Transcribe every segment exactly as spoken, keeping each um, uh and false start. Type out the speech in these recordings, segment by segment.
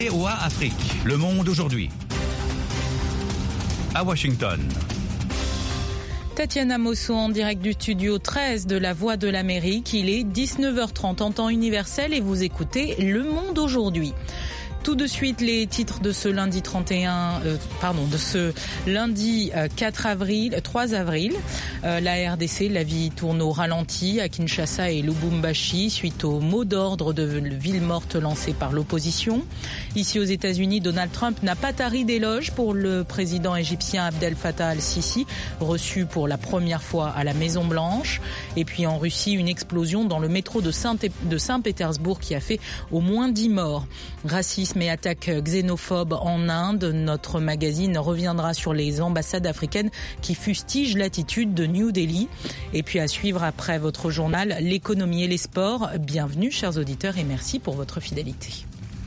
V O A Afrique, le monde aujourd'hui. À Washington. Tatiana Mosso en direct du studio treize de La Voix de l'Amérique. Il est dix-neuf heures trente en temps universel et vous écoutez Le Monde aujourd'hui. Tout de suite, les titres de ce lundi trente et un, euh, pardon, de ce lundi euh, quatre avril, trois avril. Euh, la R D C, la vie tourne au ralenti à Kinshasa et Lubumbashi suite au mot d'ordre de ville morte lancé par l'opposition. Ici aux États-Unis, Donald Trump n'a pas tari d'éloges pour le président égyptien Abdel Fattah al-Sisi, reçu pour la première fois à la Maison-Blanche. Et puis en Russie, une explosion dans le métro de Saint- de Saint-Pétersbourg qui a fait au moins dix morts. Racisme et attaques xénophobes en Inde. Notre magazine reviendra sur les ambassades africaines qui fustigent l'attitude de New Delhi. Et puis à suivre après votre journal, l'économie et les sports. Bienvenue chers auditeurs et merci pour votre fidélité.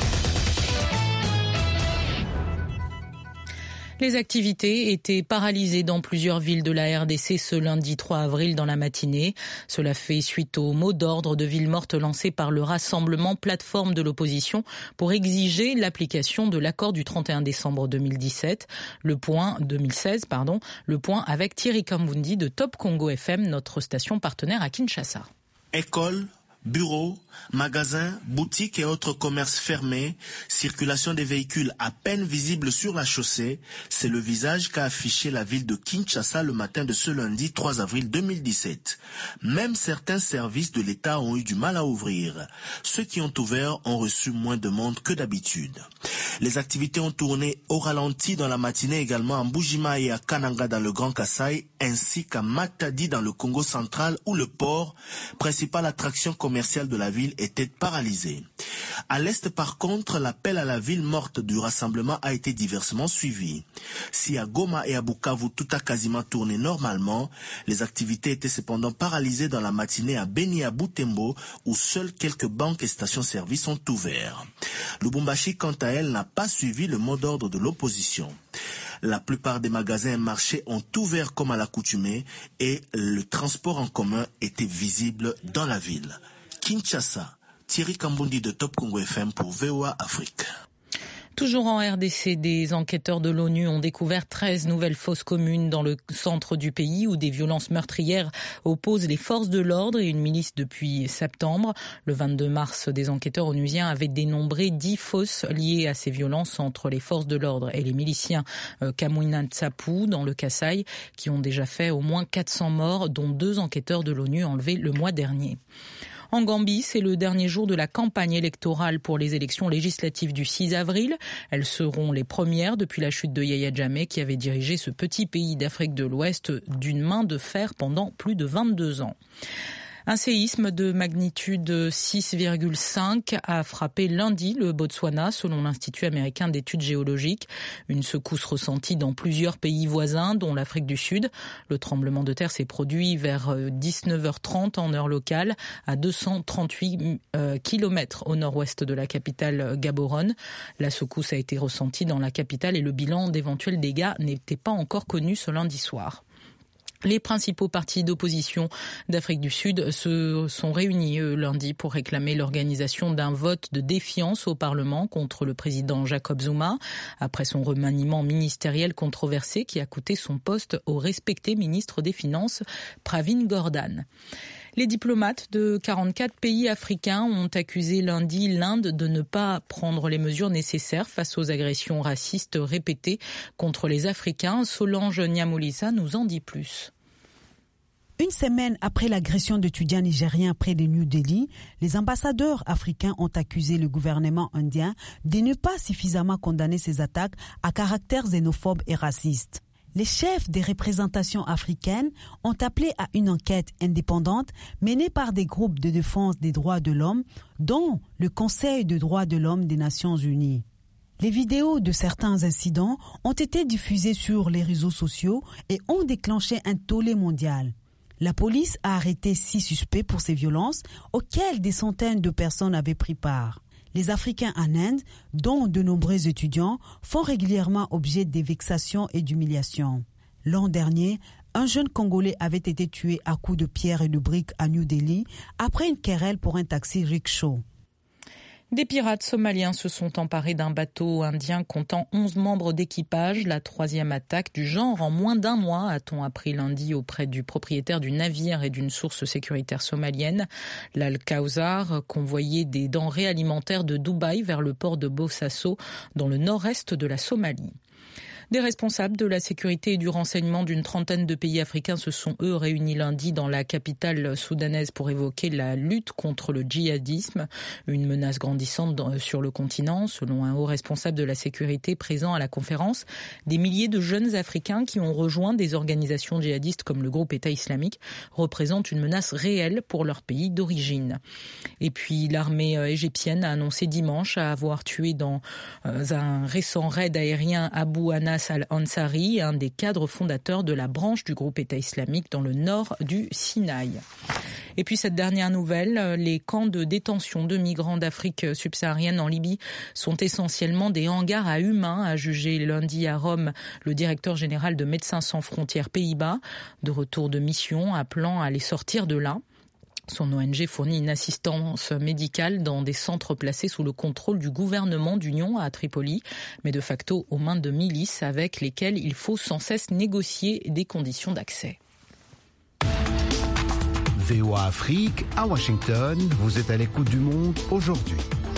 Les activités étaient paralysées dans plusieurs villes de la R D C ce lundi trois avril dans la matinée. Cela fait suite au mot d'ordre de ville morte lancé par le rassemblement plateforme de l'opposition pour exiger l'application de l'accord du trente et un décembre deux mille dix-sept. Le point deux mille seize, pardon, le point avec Thierry Kambundi de Top Congo F M, notre station partenaire à Kinshasa. École, bureaux, magasins, boutiques et autres commerces fermés, circulation des véhicules à peine visibles sur la chaussée, c'est le visage qu'a affiché la ville de Kinshasa le matin de ce lundi trois avril deux mille dix-sept. Même certains services de l'État ont eu du mal à ouvrir. Ceux qui ont ouvert ont reçu moins de monde que d'habitude. Les activités ont tourné au ralenti dans la matinée également à Mbujima et à Kananga dans le Grand Kasaï, ainsi qu'à Matadi dans le Congo central où le port, principale attraction commerciale de la ville, était paralysé. À l'est par contre, l'appel à la ville morte du rassemblement a été diversement suivi. Si à Goma et à Bukavu tout a quasiment tourné normalement, les activités étaient cependant paralysées dans la matinée à Beni et à Butembo où seules quelques banques et stations-service ont ouvert. Lubumbashi quant à elle n'a pas suivi le mot d'ordre de l'opposition. La plupart des magasins et marchés ont ouvert comme à l'accoutumée et le transport en commun était visible dans la ville. Kinshasa, Thierry Kambundi de Top Congo F M pour V O A Afrique. Toujours en R D C, des enquêteurs de l'ONU ont découvert treize nouvelles fosses communes dans le centre du pays où des violences meurtrières opposent les forces de l'ordre et une milice depuis septembre. Le vingt-deux mars, des enquêteurs onusiens avaient dénombré dix fosses liées à ces violences entre les forces de l'ordre et les miliciens euh, Kamwina Nsapu dans le Kasaï qui ont déjà fait au moins quatre cents morts, dont deux enquêteurs de l'ONU enlevés le mois dernier. En Gambie, c'est le dernier jour de la campagne électorale pour les élections législatives du six avril. Elles seront les premières depuis la chute de Yaya Jammeh qui avait dirigé ce petit pays d'Afrique de l'Ouest d'une main de fer pendant plus de vingt-deux ans. Un séisme de magnitude six virgule cinq a frappé lundi le Botswana, selon l'Institut américain d'études géologiques. Une secousse ressentie dans plusieurs pays voisins, dont l'Afrique du Sud. Le tremblement de terre s'est produit vers dix-neuf heures trente en heure locale, à deux cent trente-huit euh, kilomètres au nord-ouest de la capitale Gaborone. La secousse a été ressentie dans la capitale et le bilan d'éventuels dégâts n'était pas encore connu ce lundi soir. Les principaux partis d'opposition d'Afrique du Sud se sont réunis lundi pour réclamer l'organisation d'un vote de défiance au Parlement contre le président Jacob Zuma, après son remaniement ministériel controversé qui a coûté son poste au respecté ministre des Finances Pravin Gordhan. Les diplomates de quarante-quatre pays africains ont accusé lundi l'Inde de ne pas prendre les mesures nécessaires face aux agressions racistes répétées contre les Africains. Solange Nyamulisa nous en dit plus. Une semaine après l'agression d'étudiants nigériens près de New Delhi, les ambassadeurs africains ont accusé le gouvernement indien de ne pas suffisamment condamner ces attaques à caractère xénophobe et raciste. Les chefs des représentations africaines ont appelé à une enquête indépendante menée par des groupes de défense des droits de l'homme, dont le Conseil des droits de l'homme des Nations Unies. Les vidéos de certains incidents ont été diffusées sur les réseaux sociaux et ont déclenché un tollé mondial. La police a arrêté six suspects pour ces violences auxquelles des centaines de personnes avaient pris part. Les Africains en Inde, dont de nombreux étudiants, font régulièrement objet des vexations et d'humiliations. L'an dernier, un jeune Congolais avait été tué à coups de pierre et de briques à New Delhi après une querelle pour un taxi rickshaw. Des pirates somaliens se sont emparés d'un bateau indien comptant onze membres d'équipage. La troisième attaque du genre en moins d'un mois, a-t-on appris lundi auprès du propriétaire du navire et d'une source sécuritaire somalienne. L'Al-Kawthar convoyait des denrées alimentaires de Dubaï vers le port de Bosaso, dans le nord-est de la Somalie. Des responsables de la sécurité et du renseignement d'une trentaine de pays africains se sont, eux, réunis lundi dans la capitale soudanaise pour évoquer la lutte contre le djihadisme, une menace grandissante sur le continent. Selon un haut responsable de la sécurité présent à la conférence, des milliers de jeunes Africains qui ont rejoint des organisations djihadistes comme le groupe État islamique représentent une menace réelle pour leur pays d'origine. Et puis l'armée égyptienne a annoncé dimanche avoir tué dans un récent raid aérien Abu Anas al-Ansari, un des cadres fondateurs de la branche du groupe État islamique dans le nord du Sinaï. Et puis cette dernière nouvelle, les camps de détention de migrants d'Afrique subsaharienne en Libye sont essentiellement des hangars à humains, a jugé lundi à Rome le directeur général de Médecins sans frontières Pays-Bas, de retour de mission appelant à les sortir de là. Son O N G fournit une assistance médicale dans des centres placés sous le contrôle du gouvernement d'union à Tripoli, mais de facto aux mains de milices avec lesquelles il faut sans cesse négocier des conditions d'accès. V O A Afrique, à Washington, vous êtes à l'écoute du monde aujourd'hui.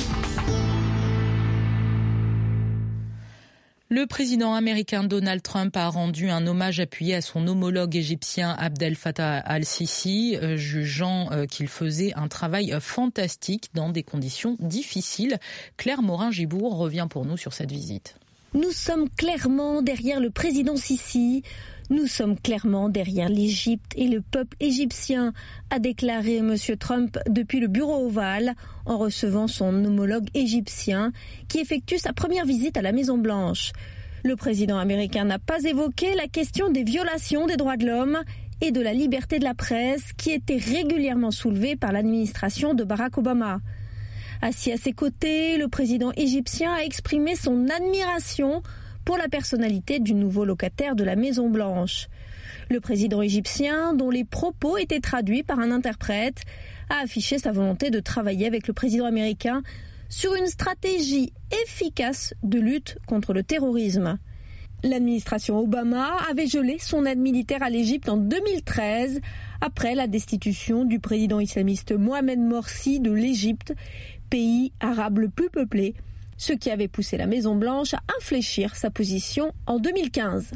Le président américain Donald Trump a rendu un hommage appuyé à son homologue égyptien Abdel Fattah al-Sisi, jugeant qu'il faisait un travail fantastique dans des conditions difficiles. Claire Morin-Gibour revient pour nous sur cette visite. Nous sommes clairement derrière le président Sisi. Nous sommes clairement derrière l'Égypte et le peuple égyptien, a déclaré M. Trump depuis le bureau ovale en recevant son homologue égyptien qui effectue sa première visite à la Maison-Blanche. Le président américain n'a pas évoqué la question des violations des droits de l'homme et de la liberté de la presse qui était régulièrement soulevée par l'administration de Barack Obama. Assis à ses côtés, le président égyptien a exprimé son admiration pour la personnalité du nouveau locataire de la Maison-Blanche. Le président égyptien, dont les propos étaient traduits par un interprète, a affiché sa volonté de travailler avec le président américain sur une stratégie efficace de lutte contre le terrorisme. L'administration Obama avait gelé son aide militaire à l'Égypte en deux mille treize, après la destitution du président islamiste Mohamed Morsi de l'Égypte, pays arabe le plus peuplé, ce qui avait poussé la Maison-Blanche à infléchir sa position en deux mille quinze.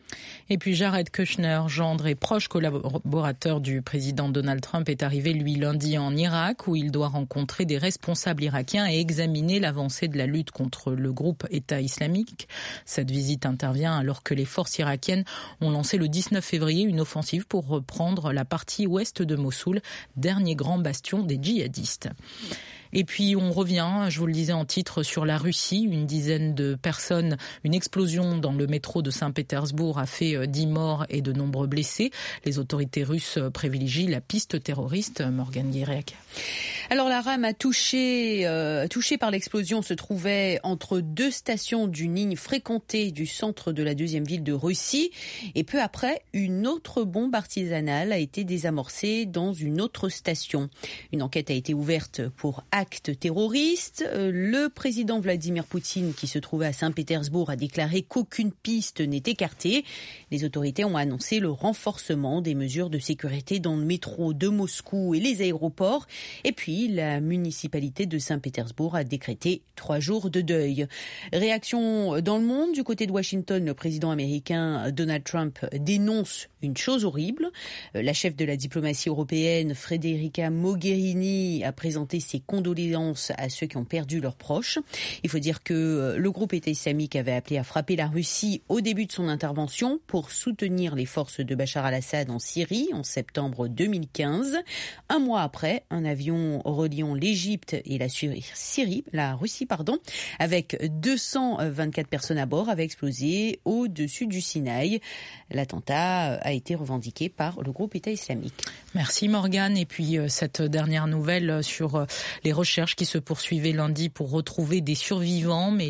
Et puis Jared Kushner, gendre et proche collaborateur du président Donald Trump, est arrivé lui lundi en Irak où il doit rencontrer des responsables irakiens et examiner l'avancée de la lutte contre le groupe État islamique. Cette visite intervient alors que les forces irakiennes ont lancé le dix-neuf février une offensive pour reprendre la partie ouest de Mossoul, dernier grand bastion des djihadistes. Et puis on revient, je vous le disais en titre, sur la Russie. Une dizaine de personnes, une explosion dans le métro de Saint-Pétersbourg a fait dix morts et de nombreux blessés. Les autorités russes privilégient la piste terroriste. Morgane Guirec. Alors la rame a touché, euh, touchée par l'explosion se trouvait entre deux stations d'une ligne fréquentée du centre de la deuxième ville de Russie. Et peu après, une autre bombe artisanale a été désamorcée dans une autre station. Une enquête a été ouverte pour acte terroriste. Le président Vladimir Poutine, qui se trouvait à Saint-Pétersbourg, a déclaré qu'aucune piste n'est écartée. Les autorités ont annoncé le renforcement des mesures de sécurité dans le métro de Moscou et les aéroports. Et puis, la municipalité de Saint-Pétersbourg a décrété trois jours de deuil. Réaction dans le monde. Du côté de Washington, le président américain Donald Trump dénonce une chose horrible. La chef de la diplomatie européenne, Federica Mogherini, a présenté ses condoléances à ceux qui ont perdu leurs proches. Il faut dire que le groupe État islamique avait appelé à frapper la Russie au début de son intervention pour soutenir les forces de Bachar al-Assad en Syrie en septembre deux mille quinze. Un mois après, un avion reliant l'Égypte et la Syrie, la Russie, pardon, avec deux cent vingt-quatre personnes à bord, avait explosé au-dessus du Sinaï. L'attentat a été revendiqué par le groupe État islamique. Merci Morgane. Et puis cette dernière nouvelle sur les recherches qui se poursuivaient lundi pour retrouver des survivants, mais les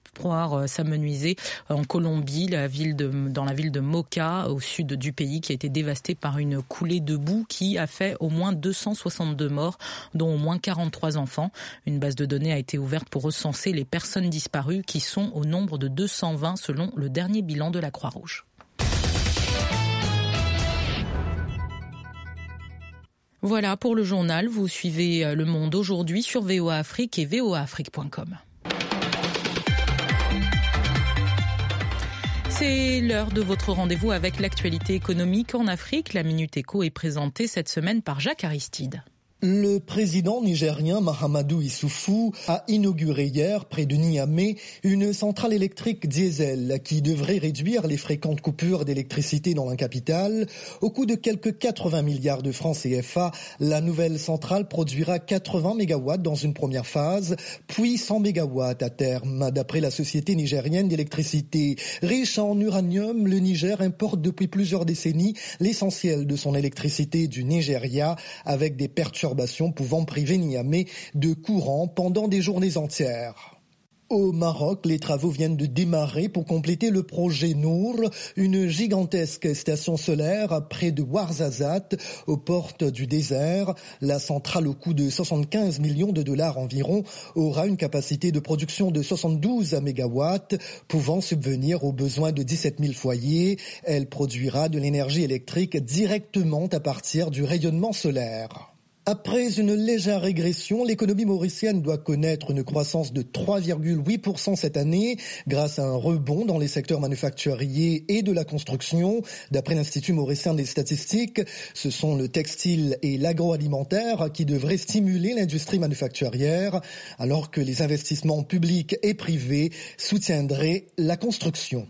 l'espoir s'amenuiser en Colombie, la ville de, dans la ville de Moca, au sud du pays, qui a été dévastée par une coulée de boue qui a fait au moins deux cent soixante-deux morts, dont au moins quarante-trois enfants. Une base de données a été ouverte pour recenser les personnes disparues, qui sont au nombre de deux cent vingt selon le dernier bilan de la Croix-Rouge. Voilà pour le journal. Vous suivez Le Monde aujourd'hui sur V O A Afrique et v o a afrique point com. C'est l'heure de votre rendez-vous avec l'actualité économique en Afrique. La Minute Éco est présentée cette semaine par Jacques Aristide. Le président nigérien Mahamadou Issoufou a inauguré hier, près de Niamey, une centrale électrique diesel qui devrait réduire les fréquentes coupures d'électricité dans la capitale. Au coût de quelques quatre-vingts milliards de francs C F A, la nouvelle centrale produira quatre-vingts mégawatts dans une première phase, puis cent mégawatts à terme. D'après la Société nigérienne d'électricité, riche en uranium, le Niger importe depuis plusieurs décennies l'essentiel de son électricité du Nigeria, avec des perturbations pouvant priver Niamey de courant pendant des journées entières. Au Maroc, les travaux viennent de démarrer pour compléter le projet Nour, une gigantesque station solaire près de Ouarzazate, aux portes du désert. La centrale, au coût de soixante-quinze millions de dollars environ, aura une capacité de production de soixante-douze mégawatts, pouvant subvenir aux besoins de dix-sept mille foyers. Elle produira de l'énergie électrique directement à partir du rayonnement solaire. Après une légère régression, l'économie mauricienne doit connaître une croissance de trois virgule huit pour cent cette année grâce à un rebond dans les secteurs manufacturiers et de la construction. D'après l'Institut mauricien des statistiques, ce sont le textile et l'agroalimentaire qui devraient stimuler l'industrie manufacturière, alors que les investissements publics et privés soutiendraient la construction.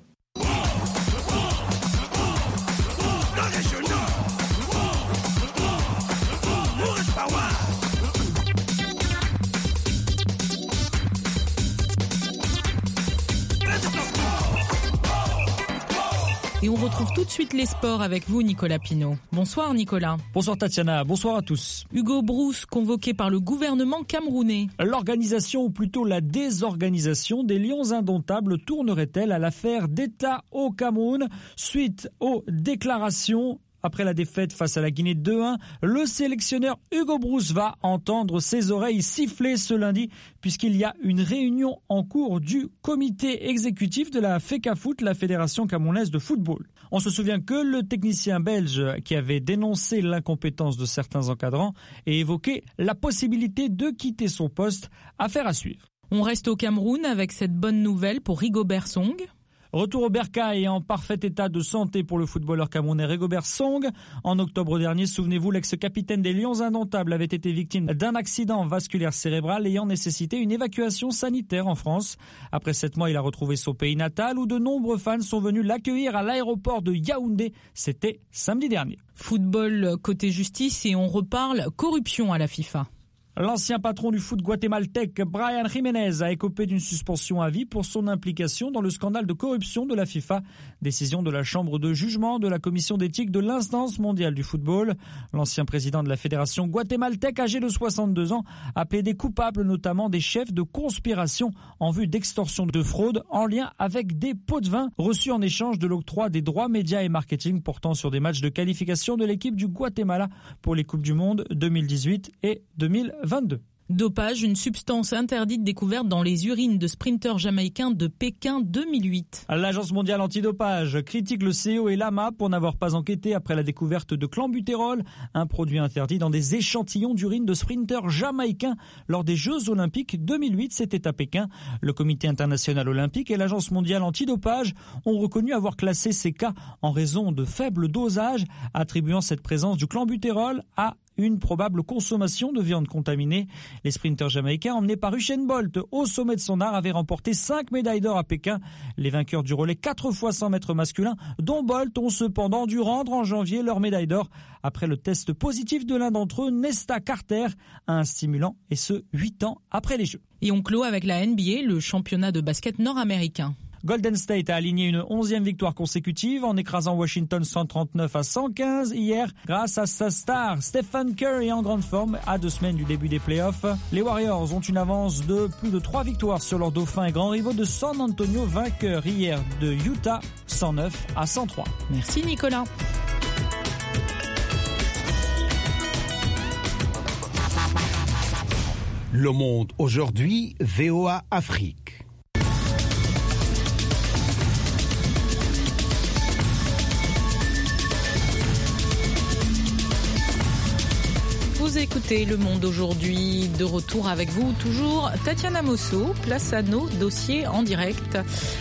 Et on retrouve tout de suite les sports avec vous, Nicolas Pinault. Bonsoir Nicolas. Bonsoir Tatiana, bonsoir à tous. Hugo Broos, convoqué par le gouvernement camerounais. L'organisation, ou plutôt la désorganisation des Lions indomptables tournerait-elle à l'affaire d'État au Cameroun suite aux déclarations? Après la défaite face à la Guinée deux un, le sélectionneur Hugo Broos va entendre ses oreilles siffler ce lundi puisqu'il y a une réunion en cours du comité exécutif de la FECAFOOT, la Fédération camerounaise de football. On se souvient que le technicien belge qui avait dénoncé l'incompétence de certains encadrants et évoqué la possibilité de quitter son poste, affaire à suivre. On reste au Cameroun avec cette bonne nouvelle pour Rigobert Song. Retour au bercail et en parfait état de santé pour le footballeur camerounais Rigobert Song. En octobre dernier, souvenez-vous, l'ex-capitaine des Lions indomptables avait été victime d'un accident vasculaire cérébral ayant nécessité une évacuation sanitaire en France. Après sept mois, il a retrouvé son pays natal où de nombreux fans sont venus l'accueillir à l'aéroport de Yaoundé. C'était samedi dernier. Football côté justice et on reparle corruption à la FIFA. L'ancien patron du foot guatémaltèque, Brian Jiménez, a écopé d'une suspension à vie pour son implication dans le scandale de corruption de la FIFA. Décision de la chambre de jugement de la commission d'éthique de l'instance mondiale du football. L'ancien président de la fédération guatémaltèque, âgé de soixante-deux ans, a plaidé coupable notamment des chefs de conspiration en vue d'extorsion de fraude en lien avec des pots de vin reçus en échange de l'octroi des droits médias et marketing portant sur des matchs de qualification de l'équipe du Guatemala pour les Coupes du Monde deux mille dix-huit et deux mille vingt-deux. Dopage, une substance interdite découverte dans les urines de sprinteurs jamaïcains de Pékin deux mille huit. L'Agence mondiale antidopage critique le C E O et l'A M A pour n'avoir pas enquêté après la découverte de clenbutérol, un produit interdit dans des échantillons d'urine de sprinteurs jamaïcains lors des Jeux Olympiques deux mille huit, c'était à Pékin. Le Comité international olympique et l'Agence mondiale antidopage ont reconnu avoir classé ces cas en raison de faibles dosages, attribuant cette présence du clenbutérol à une probable consommation de viande contaminée. Les sprinteurs jamaïcains emmenés par Usain Bolt au sommet de son art avaient remporté cinq médailles d'or à Pékin. Les vainqueurs du relais quatre fois cent mètres masculin, dont Bolt, ont cependant dû rendre en janvier leur médaille d'or après le test positif de l'un d'entre eux, Nesta Carter, à un stimulant, et ce, huit ans après les Jeux. Et on clôt avec la N B A, le championnat de basket nord-américain. Golden State a aligné une onzième victoire consécutive en écrasant Washington cent trente-neuf à cent quinze hier grâce à sa star Stephen Curry en grande forme à deux semaines du début des playoffs. Les Warriors ont une avance de plus de trois victoires sur leurs dauphins et grands rivaux de San Antonio, vainqueur hier de Utah cent neuf à cent trois. Merci Nicolas. Le Monde aujourd'hui, V O A Afrique. Vous écoutez Le Monde aujourd'hui, de retour avec vous toujours Tatiana Mosso, place à nos dossiers en direct.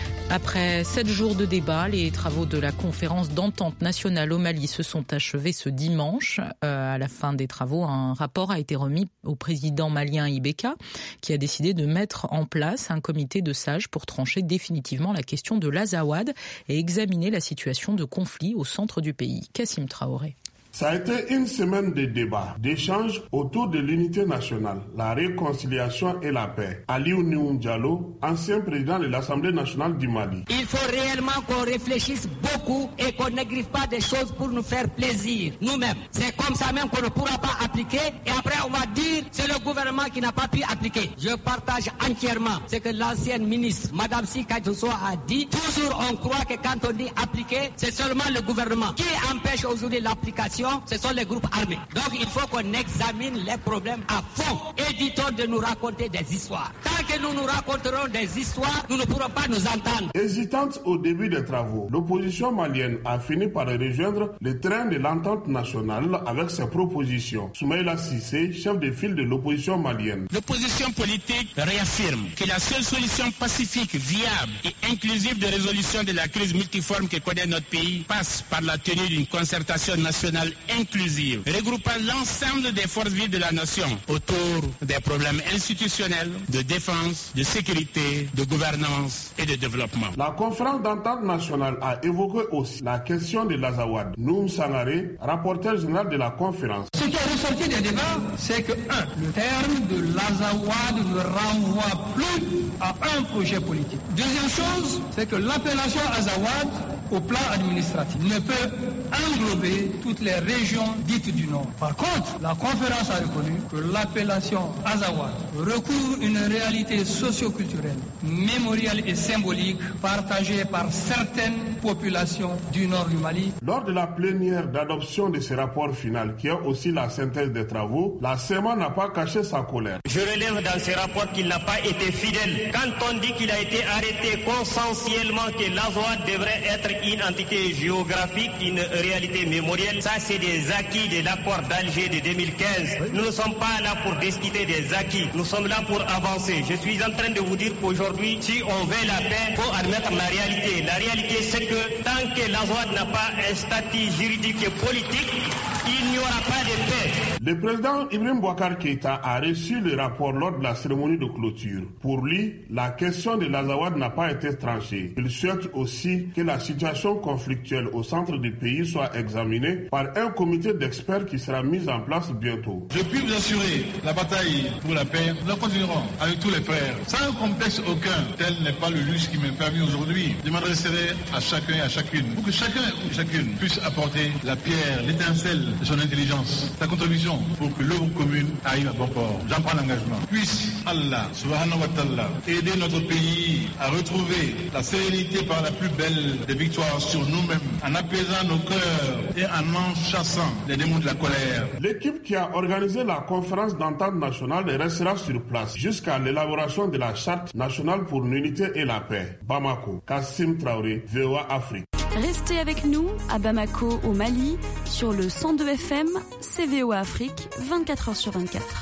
Après sept jours de débat, les travaux de la conférence d'entente nationale au Mali se sont achevés ce dimanche. Euh, à la fin des travaux, un rapport a été remis au président malien Ibeka, qui a décidé de mettre en place un comité de sages pour trancher définitivement la question de l'Azawad et examiner la situation de conflit au centre du pays. Kassim Traoré. Ça a été une semaine de débats, d'échanges autour de l'unité nationale, la réconciliation et la paix. Aliou Nioum Diallo, ancien président de l'Assemblée nationale du Mali. Il faut réellement qu'on réfléchisse beaucoup et qu'on n'écrive pas des choses pour nous faire plaisir, nous-mêmes. C'est comme ça même qu'on ne pourra pas appliquer et après on va dire c'est le gouvernement qui n'a pas pu appliquer. Je partage entièrement ce que l'ancienne ministre, Madame Sika Djosso, a dit. Toujours on croit que quand on dit appliquer, c'est seulement le gouvernement. Qui empêche aujourd'hui l'application? Ce sont les groupes armés. Donc il faut qu'on examine les problèmes à fond. Évitons de nous raconter des histoires. Tant que nous nous raconterons des histoires, nous ne pourrons pas nous entendre. Hésitante au début des travaux, l'opposition malienne a fini par rejoindre le train de l'entente nationale avec ses propositions. Soumaïla Cissé, chef de file de l'opposition malienne. L'opposition politique réaffirme que la seule solution pacifique, viable et inclusive de résolution de la crise multiforme que connaît notre pays passe par la tenue d'une concertation nationale inclusive, regroupant l'ensemble des forces vives de la nation autour des problèmes institutionnels, de défense, de sécurité, de gouvernance et de développement. La conférence d'entente nationale a évoqué aussi la question de l'Azawad. Noum Sangaré, rapporteur général de la conférence. Ce qui est ressorti des débats, c'est que, un, le terme de l'Azawad ne renvoie plus à un projet politique. Deuxième chose, c'est que l'appellation Azawad, au plan administratif, ne peut englober toutes les régions dites du Nord. Par contre, la conférence a reconnu que l'appellation Azawad recouvre une réalité socio-culturelle, mémorielle et symbolique partagée par certaines populations du Nord du Mali. Lors de la plénière d'adoption de ce rapport final, qui est aussi la synthèse des travaux, la C E M A n'a pas caché sa colère. Je relève dans ce rapport qu'il n'a pas été fidèle. Quand on dit qu'il a été arrêté consensuellement que l'Azawad devrait être une entité géographique, une réalité mémorielle, ça c'est des acquis de l'accord d'Alger de deux mille quinze. Nous ne sommes pas là pour discuter des acquis, nous sommes là pour avancer. Je suis en train de vous dire qu'aujourd'hui, si on veut la paix, il faut admettre la réalité. La réalité c'est que tant que l'Azawad n'a pas un statut juridique et politique, il n'y aura pas de paix. Le président Ibrahim Boubacar Keïta a reçu le rapport lors de la cérémonie de clôture. Pour lui, la question de l'Azawad n'a pas été tranchée. Il souhaite aussi que la situation conflictuelle au centre du pays soit examinée par un comité d'experts qui sera mis en place bientôt. Je puis vous assurer, la bataille pour la paix, nous continuerons avec tous les frères, sans complexe aucun. Tel n'est pas le luxe qui m'est permis aujourd'hui. Je m'adresserai à chacun et à chacune pour que chacun ou chacune puisse apporter la pierre, l'étincelle de son intelligence, sa contribution pour que l'œuvre commune arrive à bon port. J'en prends l'engagement. Puisse Allah, subhanahu wa ta'ala, aider notre pays à retrouver la sérénité par la plus belle des victoires sur nous-mêmes, en apaisant nos cœurs et en enchassant les démons de la colère. L'équipe qui a organisé la conférence d'entente nationale restera sur place jusqu'à l'élaboration de la charte nationale pour l'unité et la paix. Bamako, Kassim Traoré, V O A Afrique. Restez avec nous à Bamako, au Mali, sur le cent deux F M, C V O A Afrique, vingt-quatre heures sur vingt-quatre.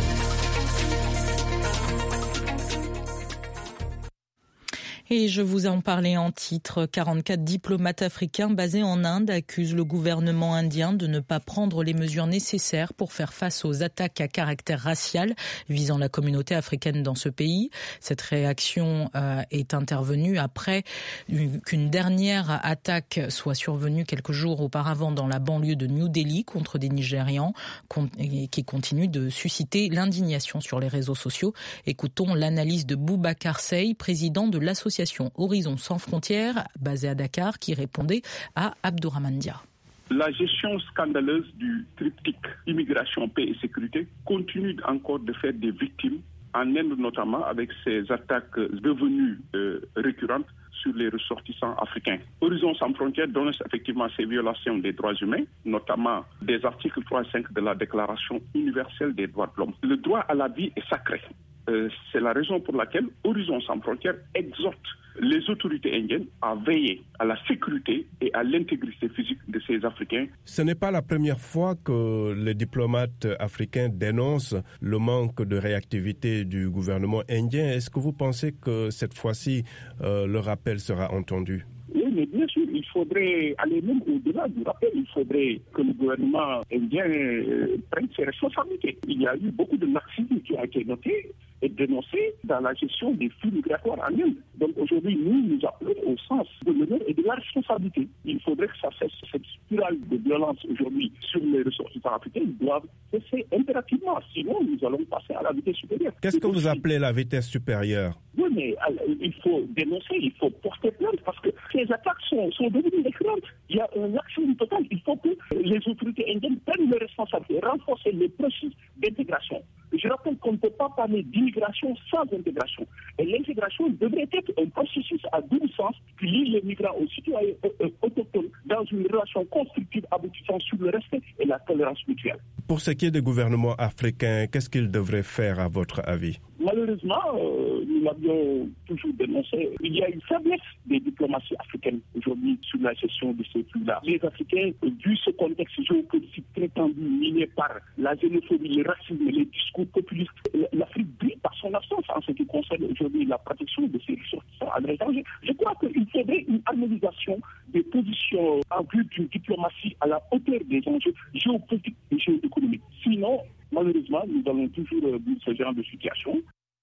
Et je vous en parlais en titre. quarante-quatre diplomates africains basés en Inde accusent le gouvernement indien de ne pas prendre les mesures nécessaires pour faire face aux attaques à caractère racial visant la communauté africaine dans ce pays. Cette réaction euh, est intervenue après qu'une dernière attaque soit survenue quelques jours auparavant dans la banlieue de New Delhi contre des Nigérians qui continue de susciter l'indignation sur les réseaux sociaux. Écoutons l'analyse de Boubacar Seye, président de l'association l'association Horizon Sans Frontières, basée à Dakar, qui répondait à Abdourahmane Dia. La gestion scandaleuse du triptyque immigration, paix et sécurité continue encore de faire des victimes, en Inde notamment, avec ces attaques devenues euh, récurrentes sur les ressortissants africains. Horizon Sans Frontières dénonce effectivement ces violations des droits humains, notamment des articles trois et cinq de la Déclaration universelle des droits de l'homme. Le droit à la vie est sacré. Euh, c'est la raison pour laquelle Horizon Sans Frontières exhorte les autorités indiennes à veiller à la sécurité et à l'intégrité physique de ces Africains. Ce n'est pas la première fois que les diplomates africains dénoncent le manque de réactivité du gouvernement indien. Est-ce que vous pensez que cette fois-ci, euh, le rappel sera entendu ? Oui, mais bien sûr, il faudrait aller même au-delà du rappel. Il faudrait que le gouvernement indien euh, prenne ses responsabilités. Il y a eu beaucoup de laxisme qui a été noté et dénoncé dans la gestion des flux migratoires en Inde. Donc aujourd'hui, nous nous appelons au sens de l'honneur et de la responsabilité. Il faudrait que ça cesse. Cette spirale de violence aujourd'hui sur les ressortissants africains doivent cesser impérativement. Sinon, nous allons passer à la vitesse supérieure. Qu'est-ce que vous appelez la vitesse supérieure ? Oui, mais euh, il faut dénoncer, il faut porter plainte parce que ces attaques sont, sont devenues récurrentes. Il y a un laxisme total. Il faut que les autorités indiennes prennent les responsabilités, renforcer les processus d'intégration. Je rappelle qu'on ne peut pas parler d'immigration sans intégration. Et l'intégration devrait être un processus à double sens qui lie les migrants aux citoyens autochtones dans une relation constructive aboutissant sur le respect et la tolérance mutuelle. Pour ce qui est des gouvernements africains, qu'est-ce qu'ils devraient faire à votre avis ? Malheureusement, euh, nous l'avions toujours dénoncé, il y a une faiblesse des diplomaties africaines aujourd'hui sur la gestion de ces flux-là. Les Africains, vu ce contexte géopolitique très tendu, miné par la xénophobie, le racisme, les discours populistes, l'Afrique brille par son absence en ce qui concerne aujourd'hui la protection de ses ressortissants à l'étranger. Je crois qu'il faudrait une harmonisation des positions en vue d'une diplomatie à la hauteur des enjeux géopolitiques et géoéconomiques. Sinon, malheureusement, nous allons toujours vivre ce genre de situation.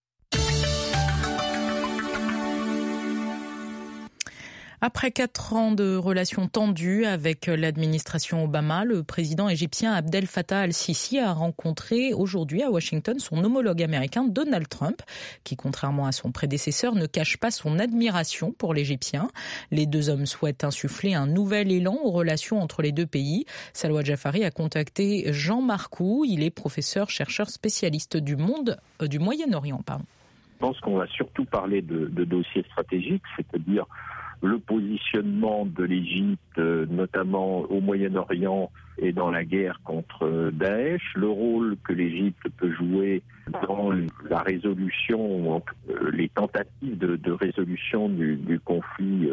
Après quatre ans de relations tendues avec l'administration Obama, le président égyptien Abdel Fattah al-Sisi a rencontré aujourd'hui à Washington son homologue américain Donald Trump, qui, contrairement à son prédécesseur, ne cache pas son admiration pour l'Égyptien. Les deux hommes souhaitent insuffler un nouvel élan aux relations entre les deux pays. Salwa Jafari a contacté Jean Marcoux. Il est professeur, chercheur spécialiste du monde, euh, du Moyen-Orient. Pardon. Je pense qu'on va surtout parler de, de dossiers stratégiques, c'est-à-dire le positionnement de l'Égypte, notamment au Moyen-Orient et dans la guerre contre Daesh, le rôle que l'Égypte peut jouer dans la résolution, les tentatives de, de résolution du, du conflit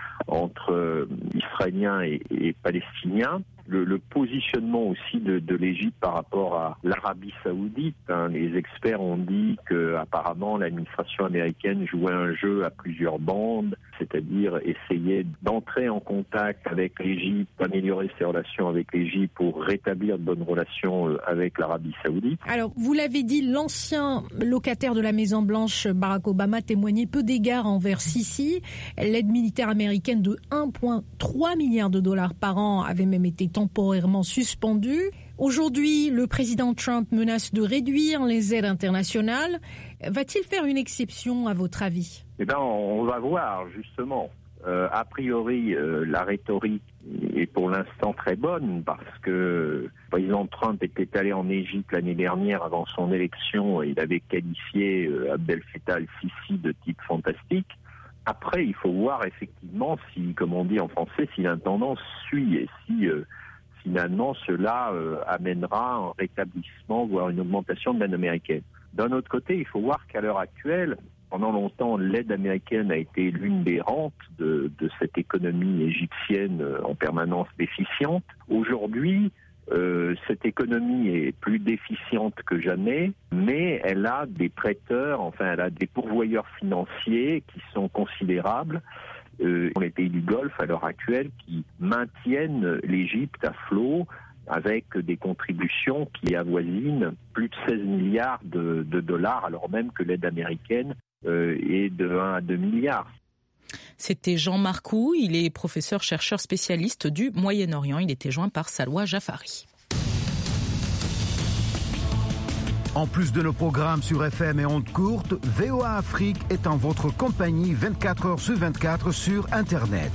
entre Israéliens et, et Palestiniens. Le, le positionnement aussi de, de l'Égypte par rapport à l'Arabie Saoudite. Hein. Les experts ont dit que apparemment l'administration américaine jouait un jeu à plusieurs bandes, c'est-à-dire essayait d'entrer en contact avec l'Égypte, améliorer ses relations avec l'Égypte pour rétablir de bonnes relations avec l'Arabie Saoudite. Alors, vous l'avez dit, l'ancien locataire de la Maison-Blanche, Barack Obama, témoignait peu d'égards envers Sisi. L'aide militaire américaine de un virgule trois milliard de dollars par an avait même été temporairement suspendu. Aujourd'hui, le président Trump menace de réduire les aides internationales. Va-t-il faire une exception, à votre avis ? Eh bien, on va voir, justement. Euh, a priori, euh, la rhétorique est pour l'instant très bonne parce que le président Trump était allé en Égypte l'année dernière avant son élection et il avait qualifié euh, Abdel Fattah al-Sisi de type fantastique. Après, il faut voir effectivement si, comme on dit en français, si l'intendance suit et si euh, finalement cela euh, amènera un rétablissement, voire une augmentation de l'aide américaine. D'un autre côté, il faut voir qu'à l'heure actuelle, pendant longtemps, l'aide américaine a été l'une des rentes de, de cette économie égyptienne euh, en permanence déficiente. Aujourd'hui, euh, cette économie est plus déficiente que jamais, mais elle a des prêteurs, enfin elle a des pourvoyeurs financiers qui sont considérables. Euh, les pays du Golfe, à l'heure actuelle, qui maintiennent l'Égypte à flot avec des contributions qui avoisinent plus de seize milliards de, de dollars, alors même que l'aide américaine euh, est de un à deux milliards. C'était Jean Marcoux, il est professeur-chercheur spécialiste du Moyen-Orient. Il était joint par Salwa Jafari. En plus de nos programmes sur F M et ondes courtes, V O A Afrique est en votre compagnie vingt-quatre heures sur vingt-quatre sur Internet.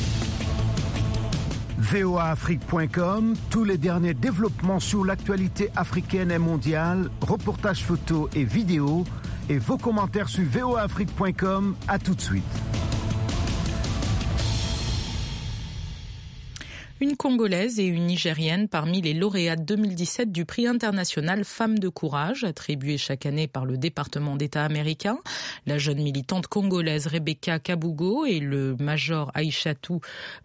V O A Afrique point com, tous les derniers développements sur l'actualité africaine et mondiale, reportages photos et vidéos, et vos commentaires sur V O A Afrique point com. À tout de suite. Une Congolaise et une Nigérienne parmi les lauréates deux mille dix-sept du prix international Femmes de courage, attribué chaque année par le département d'État américain. La jeune militante congolaise Rebecca Kabugo et le major Aïchatou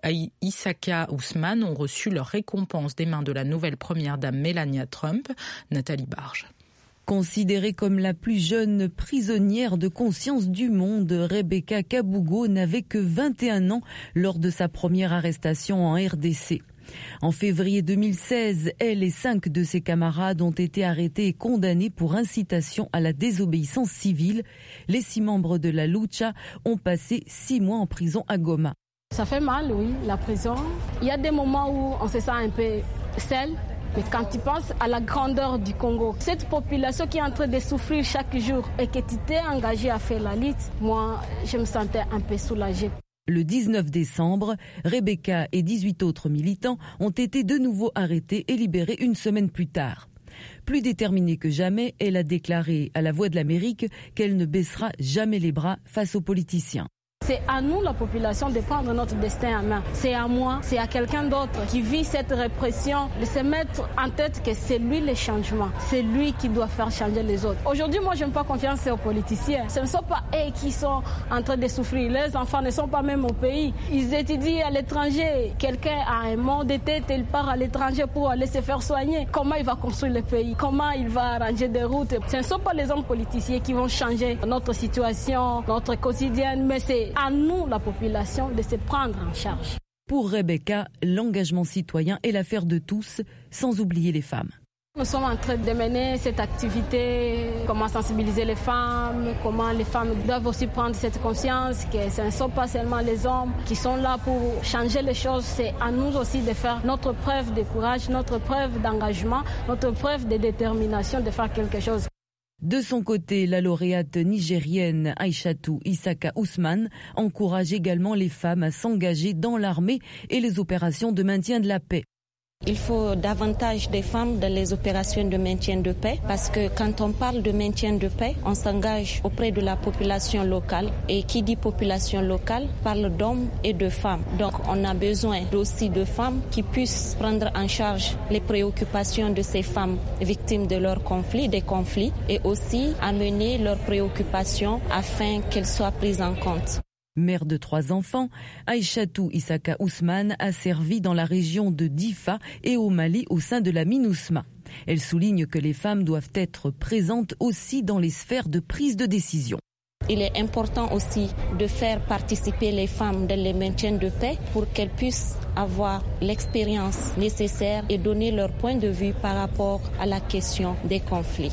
Isaka Ousmane ont reçu leur récompense des mains de la nouvelle première dame Melania Trump. Nathalie Barge. Considérée comme la plus jeune prisonnière de conscience du monde, Rebecca Kabugo n'avait que vingt et un ans lors de sa première arrestation en R D C. En février deux mille seize, elle et cinq de ses camarades ont été arrêtés et condamnés pour incitation à la désobéissance civile. Les six membres de la Lucha ont passé six mois en prison à Goma. Ça fait mal, oui, la prison. Il y a des moments où on se sent un peu seul. Mais quand tu penses à la grandeur du Congo, cette population qui est en train de souffrir chaque jour et que tu t'es engagé à faire la lutte, moi, je me sentais un peu soulagée. Le dix-neuf décembre, Rebecca et dix-huit autres militants ont été de nouveau arrêtés et libérés une semaine plus tard. Plus déterminée que jamais, elle a déclaré à La Voix de l'Amérique qu'elle ne baissera jamais les bras face aux politiciens. C'est à nous, la population, de prendre notre destin en main. C'est à moi, c'est à quelqu'un d'autre qui vit cette répression, de se mettre en tête que c'est lui le changement. C'est lui qui doit faire changer les autres. Aujourd'hui, moi, je n'ai pas confiance aux politiciens. Ce ne sont pas eux qui sont en train de souffrir. Les enfants ne sont pas même au pays. Ils étudient à l'étranger. Quelqu'un a un mal de tête, il part à l'étranger pour aller se faire soigner. Comment il va construire le pays? Comment il va arranger des routes? Ce ne sont pas les hommes politiciens qui vont changer notre situation, notre quotidien, mais c'est à nous, la population, de se prendre en charge. Pour Rebecca, l'engagement citoyen est l'affaire de tous, sans oublier les femmes. Nous sommes en train de mener cette activité, comment sensibiliser les femmes, comment les femmes doivent aussi prendre cette conscience que ce ne sont pas seulement les hommes qui sont là pour changer les choses, c'est à nous aussi de faire notre preuve de courage, notre preuve d'engagement, notre preuve de détermination de faire quelque chose. De son côté, la lauréate nigérienne Aïchatou Isaka Ousmane encourage également les femmes à s'engager dans l'armée et les opérations de maintien de la paix. Il faut davantage de femmes dans les opérations de maintien de paix parce que quand on parle de maintien de paix, on s'engage auprès de la population locale et qui dit population locale parle d'hommes et de femmes. Donc on a besoin aussi de femmes qui puissent prendre en charge les préoccupations de ces femmes victimes de leurs conflits, des conflits et aussi amener leurs préoccupations afin qu'elles soient prises en compte. Mère de trois enfants, Aïchatou Isaka Ousmane a servi dans la région de Difa et au Mali au sein de la MINUSMA. Elle souligne que les femmes doivent être présentes aussi dans les sphères de prise de décision. Il est important aussi de faire participer les femmes dans les maintiens de paix pour qu'elles puissent avoir l'expérience nécessaire et donner leur point de vue par rapport à la question des conflits.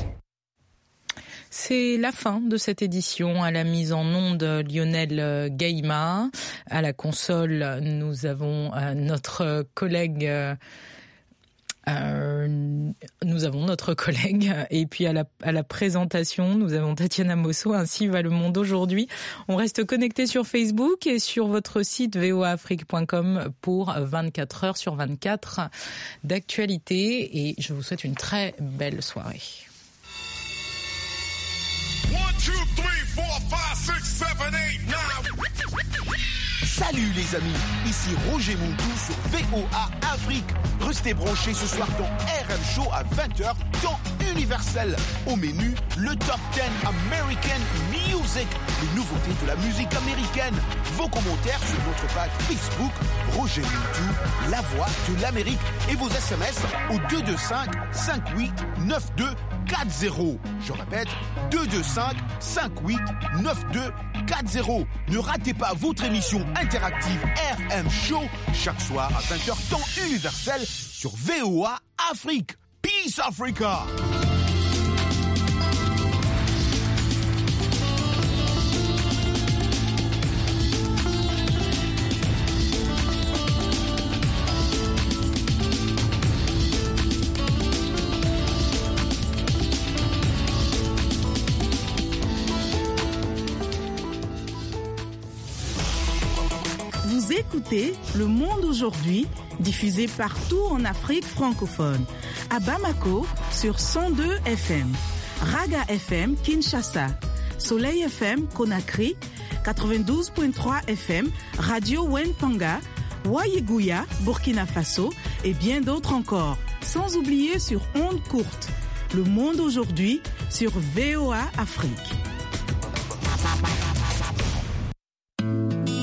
C'est la fin de cette édition. À la mise en onde, Lionel Gaïma. À la console, nous avons euh, notre collègue... Euh, Euh, nous avons notre collègue et puis à la, à la présentation nous avons Tatiana Mosso. Ainsi va le monde aujourd'hui. On reste connecté sur Facebook et sur votre site v o a afrique point com pour vingt-quatre heures sur vingt-quatre d'actualité et je vous souhaite une très belle soirée. one, two, three, four, five, six, seven, eight, nine. Salut les amis, ici Roger Moundou sur V O A Afrique. Restez branchés ce soir dans R M Show à vingt heures, temps universel. Au menu, le Top dix American Music, les nouveautés de la musique américaine. Vos commentaires sur notre page Facebook, Roger Moundou, la voix de l'Amérique. Et vos S M S au deux deux cinq, cinq huit, neuf deux quatre zéro. Je répète, deux deux cinq, cinq huit, neuf deux quatre zéro. Ne ratez pas votre émission interactive R M Show chaque soir à vingt heures temps universel sur V O A Afrique. Peace Africa! Vous écoutez Le Monde aujourd'hui, diffusé partout en Afrique francophone. À Bamako, sur cent deux F M. Raga F M, Kinshasa. Soleil F M, Conakry. quatre-vingt-douze virgule trois F M, Radio Wenpanga. Wayeguya, Burkina Faso. Et bien d'autres encore. Sans oublier sur ondes courtes. Le Monde aujourd'hui, sur V O A Afrique.